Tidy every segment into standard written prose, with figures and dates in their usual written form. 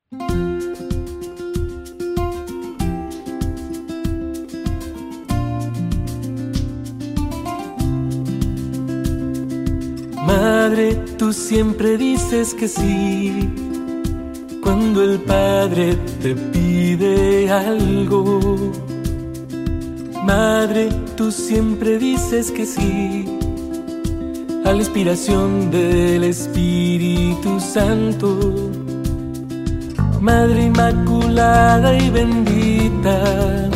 Madre, tú siempre dices que sí cuando el Padre te pide algo. Madre, tú siempre dices que sí a la inspiración del Espíritu Santo. Madre inmaculada y bendita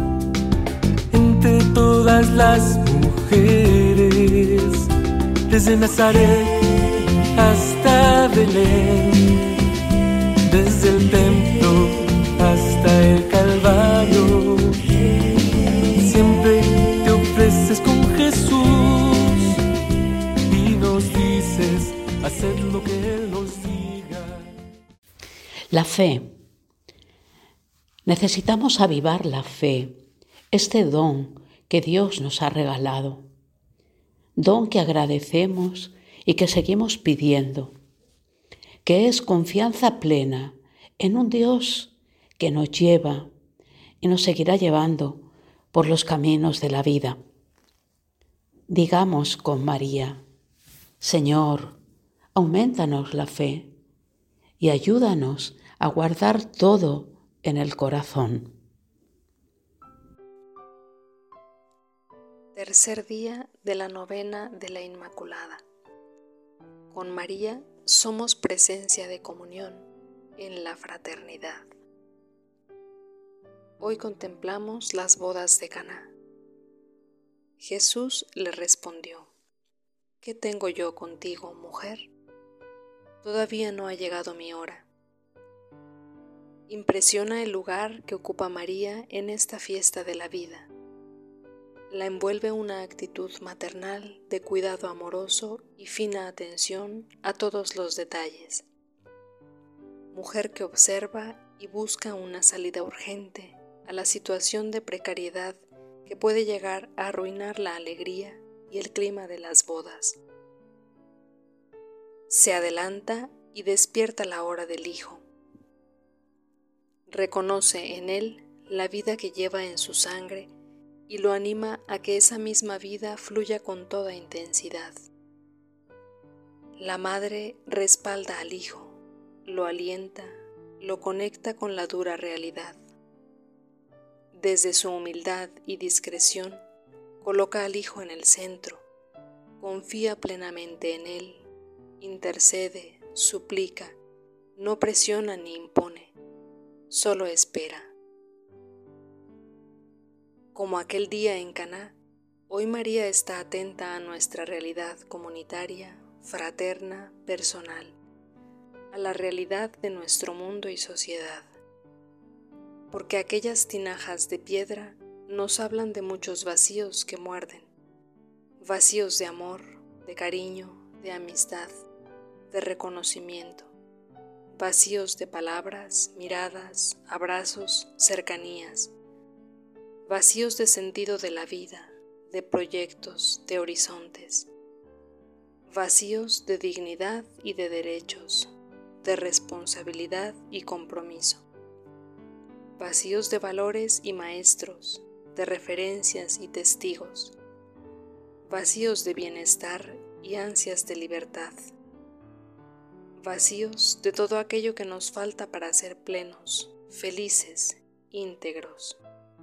entre todas las mujeres, desde Nazaret hasta Belén, desde el templo hasta el Calvario, siempre te ofreces con Jesús y nos dices, haced lo que Él os diga. La fe. Necesitamos avivar la fe, este don que Dios nos ha regalado, don que agradecemos y que seguimos pidiendo, que es confianza plena en un Dios que nos lleva y nos seguirá llevando por los caminos de la vida. Digamos con María: Señor, aumentanos la fe y ayúdanos a guardar todo en el corazón. Tercer día de la novena de la Inmaculada. Con María somos presencia de comunión en la fraternidad. Hoy contemplamos las bodas de Caná. Jesús le respondió: ¿Qué tengo yo contigo, mujer? Todavía no ha llegado mi hora. Impresiona el lugar que ocupa María en esta fiesta de la vida. La envuelve una actitud maternal de cuidado amoroso y fina atención a todos los detalles. Mujer que observa y busca una salida urgente a la situación de precariedad que puede llegar a arruinar la alegría y el clima de las bodas. Se adelanta y despierta la hora del hijo. Reconoce en él la vida que lleva en su sangre y lo anima a que esa misma vida fluya con toda intensidad. La madre respalda al hijo, lo alienta, lo conecta con la dura realidad. Desde su humildad y discreción, coloca al hijo en el centro, confía plenamente en él, intercede, suplica, no presiona ni impone, solo espera. Como aquel día en Caná, hoy María está atenta a nuestra realidad comunitaria, fraterna, personal, a la realidad de nuestro mundo y sociedad. Porque aquellas tinajas de piedra nos hablan de muchos vacíos que muerden, vacíos de amor, de cariño, de amistad, de reconocimiento, vacíos de palabras, miradas, abrazos, cercanías, vacíos de sentido de la vida, de proyectos, de horizontes, vacíos de dignidad y de derechos, de responsabilidad y compromiso, vacíos de valores y maestros, de referencias y testigos, vacíos de bienestar y ansias de libertad, vacíos de todo aquello que nos falta para ser plenos, felices, íntegros.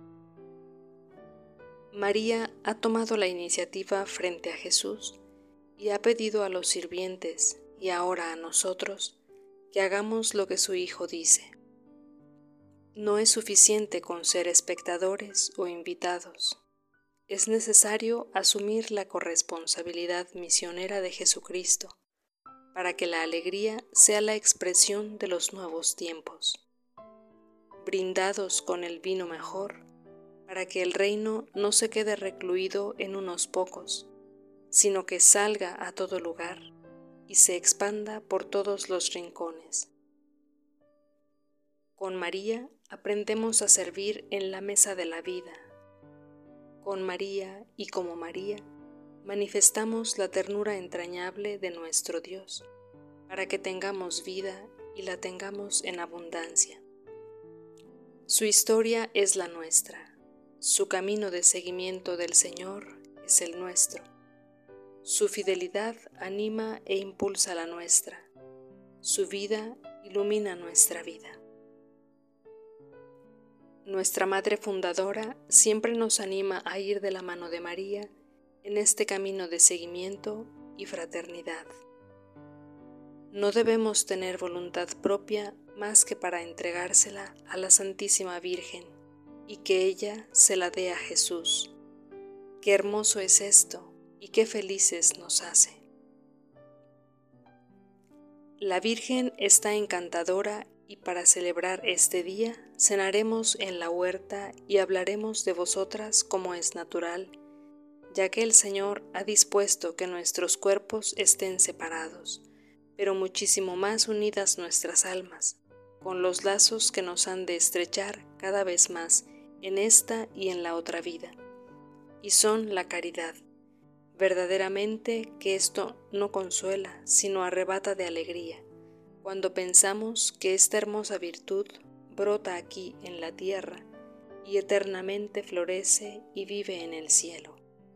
María ha tomado la iniciativa frente a Jesús y ha pedido a los sirvientes y ahora a nosotros que hagamos lo que su Hijo dice. No es suficiente con ser espectadores o invitados. Es necesario asumir la corresponsabilidad misionera de Jesucristo para que la alegría sea la expresión de los nuevos tiempos. Brindados con el vino mejor, para que el reino no se quede recluido en unos pocos, sino que salga a todo lugar y se expanda por todos los rincones. Con María aprendemos a servir en la mesa de la vida. Con María y como María manifestamos la ternura entrañable de nuestro Dios, para que tengamos vida y la tengamos en abundancia. Su historia es la nuestra, su camino de seguimiento del Señor es el nuestro. Su fidelidad anima e impulsa la nuestra, su vida ilumina nuestra vida. Nuestra Madre Fundadora siempre nos anima a ir de la mano de María en este camino de seguimiento y fraternidad. No debemos tener voluntad propia más que para entregársela a la Santísima Virgen y que ella se la dé a Jesús. Qué hermoso es esto y qué felices nos hace. La Virgen está encantadora y para celebrar este día cenaremos en la huerta y hablaremos de vosotras como es natural, ya que el Señor ha dispuesto que nuestros cuerpos estén separados, pero muchísimo más unidas nuestras almas, con los lazos que nos han de estrechar cada vez más en esta y en la otra vida, y son la caridad. Verdaderamente que esto no consuela, sino arrebata de alegría, cuando pensamos que esta hermosa virtud brota aquí en la tierra y eternamente florece y vive en el cielo.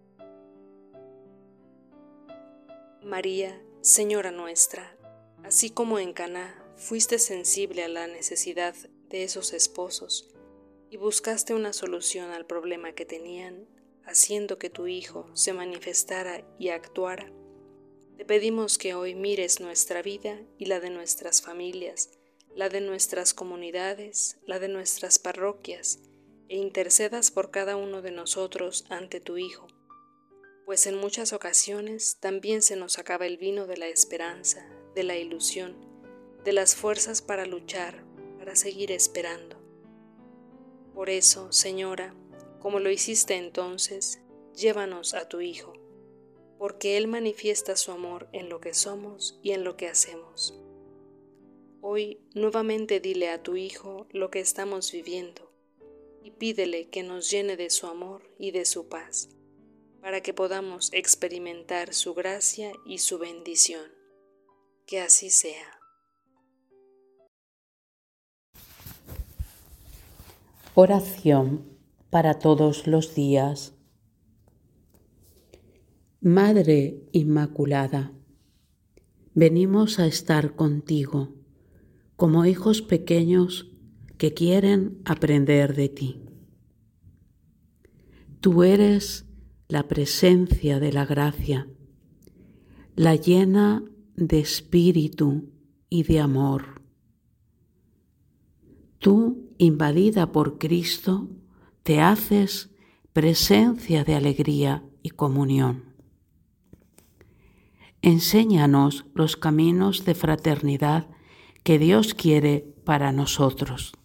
María, Señora nuestra, así como en Caná fuiste sensible a la necesidad de esos esposos y buscaste una solución al problema que tenían, haciendo que tu Hijo se manifestara y actuara, te pedimos que hoy mires nuestra vida y la de nuestras familias, la de nuestras comunidades, la de nuestras parroquias, e intercedas por cada uno de nosotros ante tu Hijo, pues en muchas ocasiones también se nos acaba el vino de la esperanza, de la ilusión, de las fuerzas para luchar, para seguir esperando. Por eso, Señora, como lo hiciste entonces, llévanos a tu Hijo, porque Él manifiesta su amor en lo que somos y en lo que hacemos. Hoy nuevamente dile a tu Hijo lo que estamos viviendo y pídele que nos llene de su amor y de su paz, para que podamos experimentar su gracia y su bendición. Que así sea. Oración para todos los días. Madre Inmaculada, venimos a estar contigo como hijos pequeños que quieren aprender de ti. Tú eres la presencia de la gracia, la llena de espíritu y de amor. Tú, invadida por Cristo, te haces presencia de alegría y comunión. Enséñanos los caminos de fraternidad que Dios quiere para nosotros.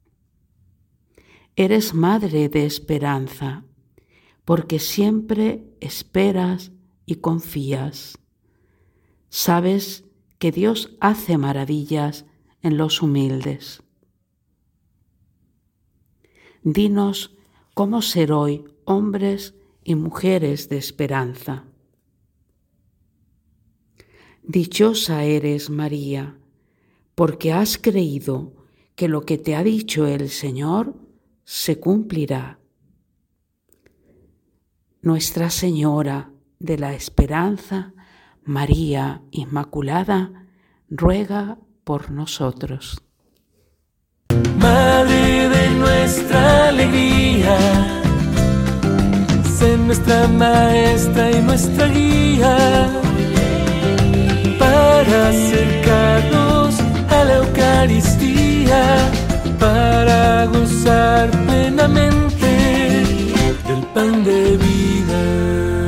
Eres madre de esperanza, porque siempre esperas y confías. Sabes que Dios hace maravillas en los humildes. Dinos cómo ser hoy hombres y mujeres de esperanza. Dichosa eres, María, porque has creído que lo que te ha dicho el Señor se cumplirá. Nuestra Señora de la Esperanza, María Inmaculada, ruega por nosotros. Madre de nuestra alegría, sé nuestra maestra y nuestra guía, para acercarnos a la Eucaristía, para gozar plenamente del pan de vida.